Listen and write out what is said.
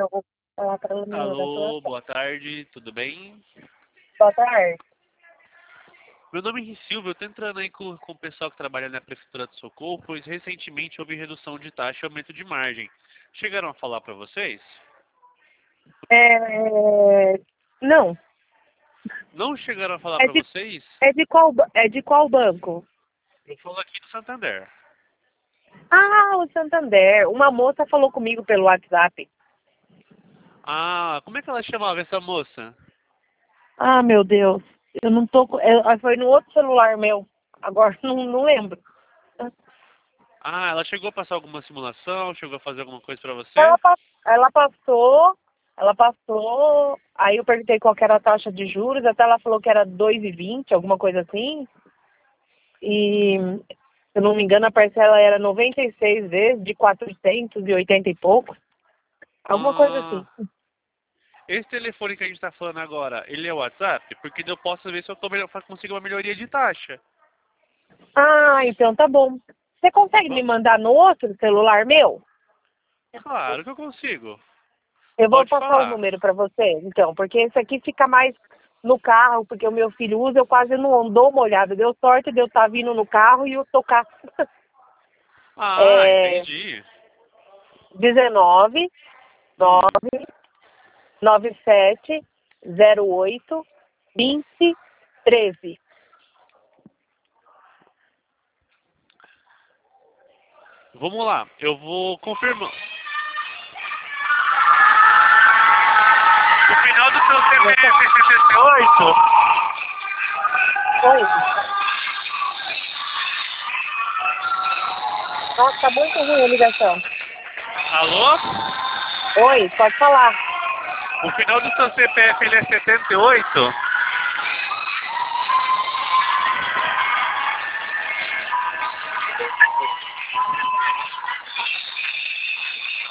eu vou falar para ela melhor da tua. Alô, boa tarde, tudo bem? Boa tarde. Meu nome é Silvio, eu tô entrando aí com o pessoal que trabalha na Prefeitura de Socorro, pois recentemente houve redução de taxa e aumento de margem. Chegaram a falar para vocês? Não. Não chegaram a falar É para de, vocês? é de qual banco? Eu falo aqui do Santander. Ah, o Santander. Uma moça falou comigo pelo WhatsApp. Ah, como é que ela chamava essa moça? Ah, meu Deus. Eu não tô. Foi no outro celular meu. Agora não lembro. Ah, ela chegou a passar alguma simulação, chegou a fazer alguma coisa para Ela, você? pa- ela passou. Ela passou. Aí eu perguntei qual que era a taxa de juros. Até ela falou que era 2,20, alguma coisa assim. E, se eu não me engano, a parcela era 96 vezes de 480 e pouco. Alguma coisa Ah, assim. esse telefone que a gente tá falando agora, ele é o WhatsApp? Porque daí eu posso ver se eu consigo uma melhoria de taxa. Ah, então tá bom. Você consegue me Va- mandar no outro celular meu? Claro que eu consigo. Eu vou Pode passar o falar. número para você, então, porque esse aqui fica mais no carro, porque o meu filho usa, eu quase não dou uma olhada. Deu sorte de eu estar vindo no carro e eu tocar. Ah, É entendi. 19 Hum. 9 97 08 20 13. Vamos lá, eu vou confirmar. O final do seu CPF é 78? Oi. Nossa, tá muito ruim a ligação. Alô? Oi, pode falar. O final do seu CPF ele é 78?